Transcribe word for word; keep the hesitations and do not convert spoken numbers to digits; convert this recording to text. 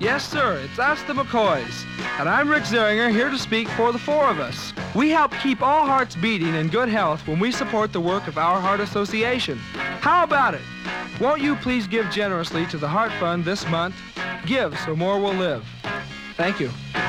Yes, sir, it's us, the McCoys. And I'm Rick Zeringer, here to speak for the four of us. We help keep all hearts beating in good health when we support the work of Our Heart Association. How about it? Won't you please give generously to the Heart Fund this month? Give so more will live. Thank you.